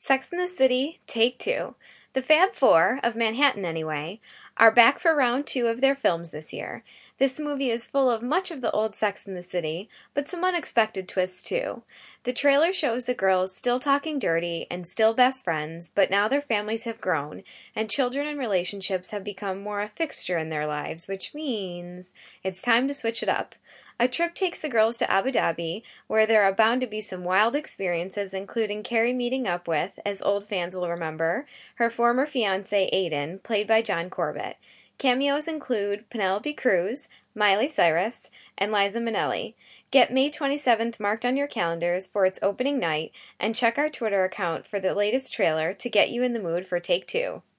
Sex and the City, Take Two. The Fab Four, of Manhattan anyway, are back for round two of their films this year. This movie is full of much of the old Sex and the City, but some unexpected twists too. The trailer shows the girls still talking dirty and still best friends, but now their families have grown, and children and relationships have become more a fixture in their lives, which means it's time to switch it up. A trip takes the girls to Abu Dhabi, where there are bound to be some wild experiences, including Carrie meeting up with, as old fans will remember, her former fiancé Aiden, played by John Corbett. Cameos include Penelope Cruz, Miley Cyrus, and Liza Minnelli. Get May 27th marked on your calendars for its opening night, and check our Twitter account for the latest trailer to get you in the mood for Take Two.